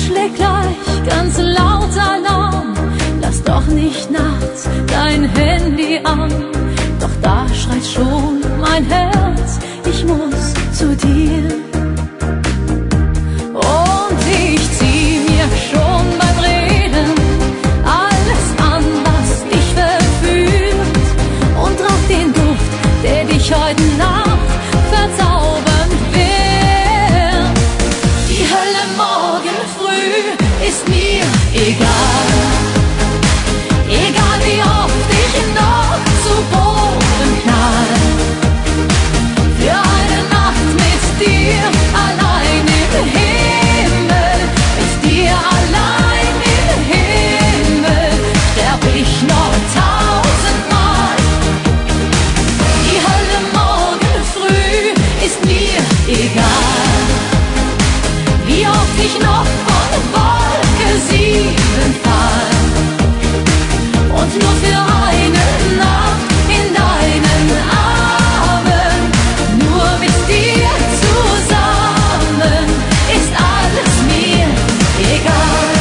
schlägt gleich ganz laut Alarm. Lass doch nicht nachts dein Handy an. Doch da schreit schon mein Herz, ich muss zu dir. Und ich zieh mir schon beim Reden alles an, was dich verführt. Und rauch den Duft, der dich heute Nacht verzaubern wird. Die Hölle morgen früh ist mir egal. Egal wie oft ich noch zu Boden knall. Für eine Nacht mit dir allein im Himmel, mit dir allein im Himmel, sterb ich noch 1000-mal. Die Hölle morgen früh ist mir egal. Wie oft ich noch von Wolke 7 fall. Und nur für eine Nacht in deinen Armen, nur mit dir zusammen, ist alles mir egal.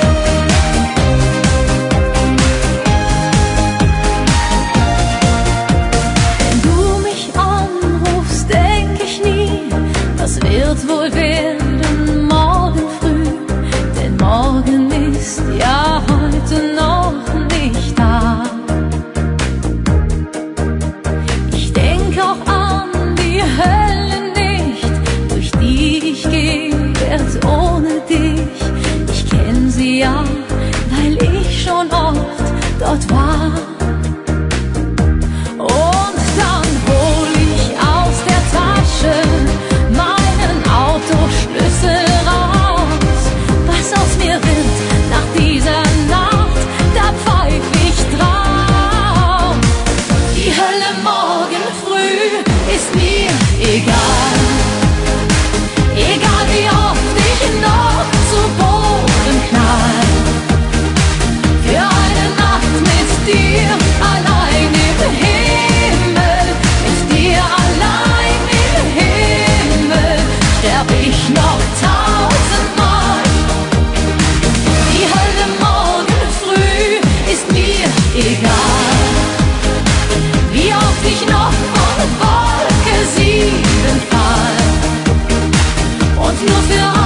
Wenn du mich anrufst, denk ich nie, was wird wohl werden morgen früh, denn morgen ist ja heute noch nicht da. Ich denk auch an die Hölle nicht, durch die ich geh, werd ohne dich. Ich kenn sie ja, weil ich schon oft dort war. Und dann hol ich aus der Tasche meinen Autoschlüssel raus. Was aus mir wird nach dieser Nacht, da pfeif ich drauf. Die Hölle morgen früh ist mir egal. Egal wie oft ich noch zu Boden knall. Für eine Nacht mit dir allein im Himmel, mit dir allein im Himmel, sterb ich noch 1000-mal. Die Hölle morgen früh ist mir egal. Wie oft ich noch von Wolke 7 fall. Und nur für